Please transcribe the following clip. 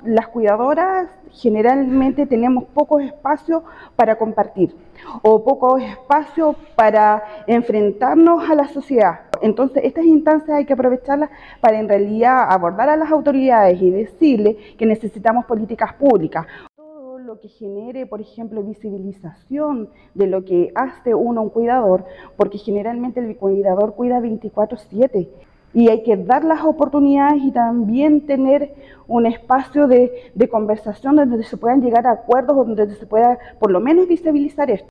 las cuidadoras generalmente tenemos pocos espacios para compartir o pocos espacios para enfrentarnos a la sociedad. Entonces estas instancias hay que aprovecharlas para en realidad abordar a las autoridades y decirles que necesitamos políticas públicas. Todo lo que genere, por ejemplo, visibilización de lo que hace un cuidador, porque generalmente el cuidador cuida 24/7. Y hay que dar las oportunidades y también tener un espacio de conversación donde se puedan llegar a acuerdos, donde se pueda por lo menos visibilizar esto.